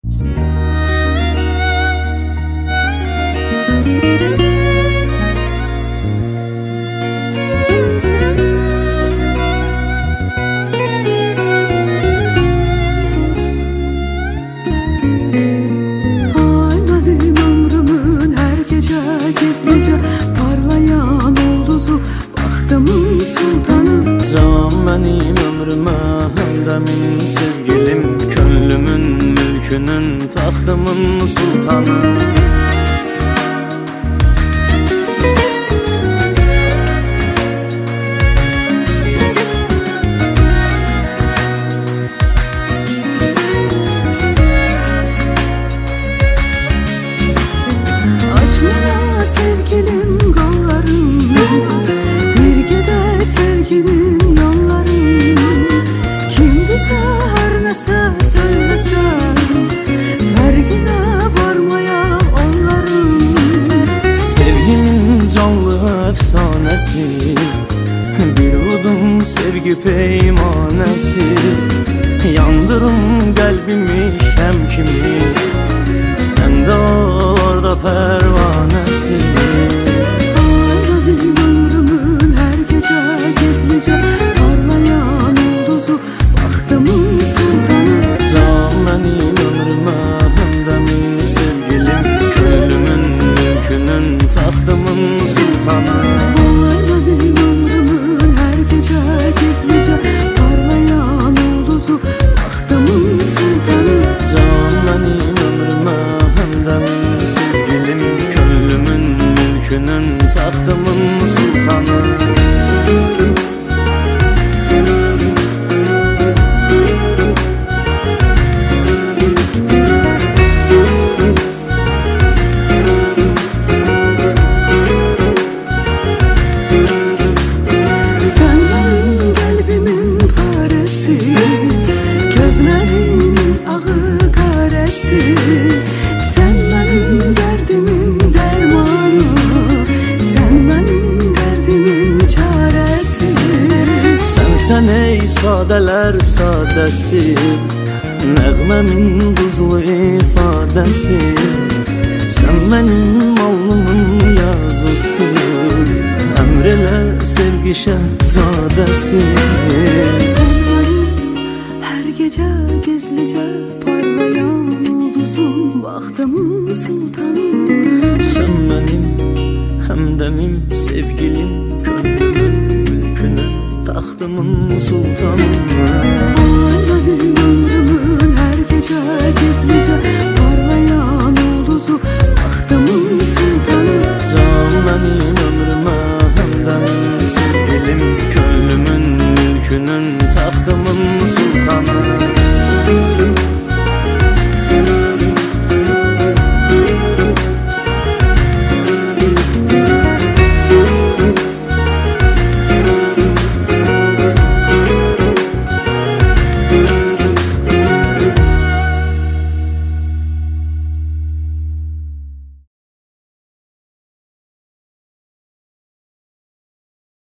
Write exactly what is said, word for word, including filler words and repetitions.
Parlayan olduzu baxtımın sultanı. Can benim ömrüme hemdemin sevgilim, könlümün mülkünün tahtımın sultanı. Açmana sevgilim kollarım, birgede sevginin yollarım. Kim bize her nese söylese, fergine varmaya onların. Sevginin canlı efsanesi, bir udum sevgi peymanesi. Yandırım kalbimi hem kimi, sen de orada pervanesi. Ağla benim ömrümün her gece gizlice parlayan olduzu baxtımın sultanı. Can benim ömrüme hemdemin sevgilim, könlümün mülkünün tahtımın sultanı. Ağla benim ömrümün her gece gizlice parlayan olduzu baxtımın sultanı. Can benim ömrüme hemdemin sevgilim, könlümün mülkünün tahtımın sultanı. Sen benim kalbimin paresi, gözlerimin ağı karesi. Sen benim derdimin dermanı, sen benim derdimin çaresi. Sen ey sadeler sadesi, nəğməmin tuzlu ifadesi. Sen benim alnımın yazısı, emrele sevgi şehzadesi. Sen benim her gece gizlice parlayan olduzum baxtımın sultanı. Sen benim hemdemim sevgilim, könlümün mülkünün tahtımın sultanı.